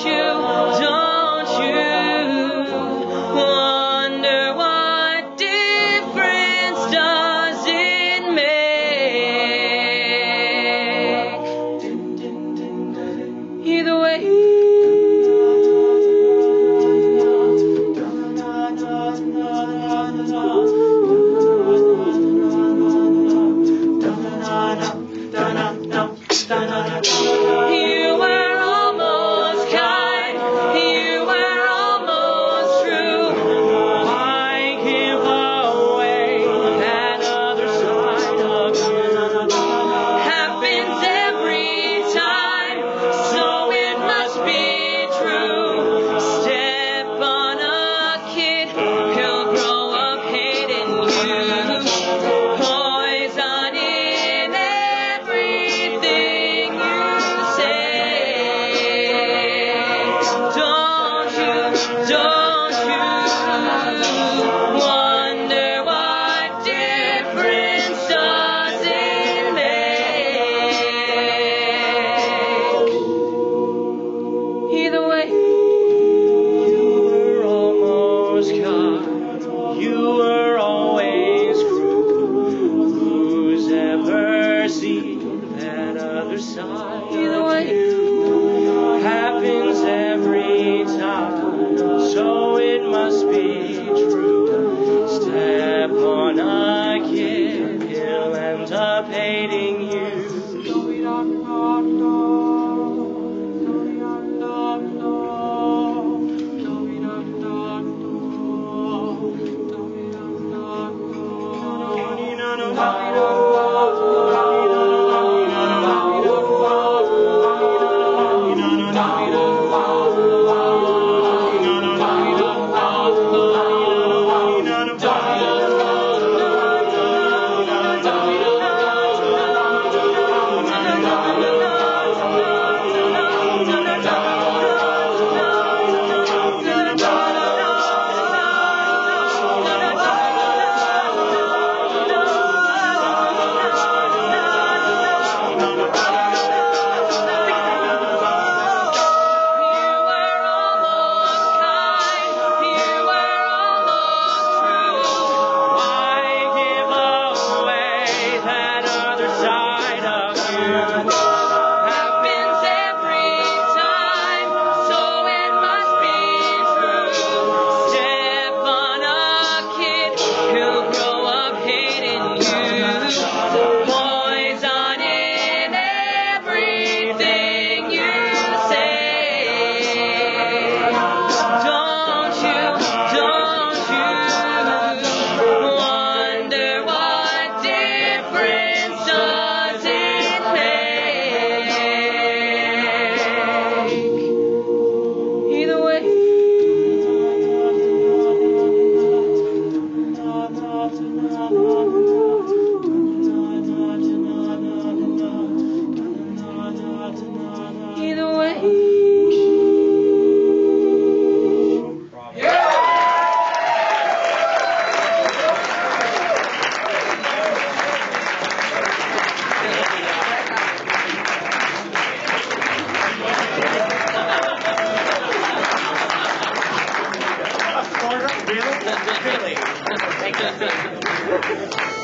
don't you wonder what difference does it make? Either way. You were almost kind, you were almost true. Why give away that other side of you? Happens every time, so it must be true. Step on a kid, he'll grow up hating you. Poison in everything you say. Don't you wonder what difference does it make? Either way. You were almost kind, you were always cruel. Who's ever seen that other side? Either way. Happens every time, so it must be true. Step on a kid, he'll end up hating you. Either way. Really? Really?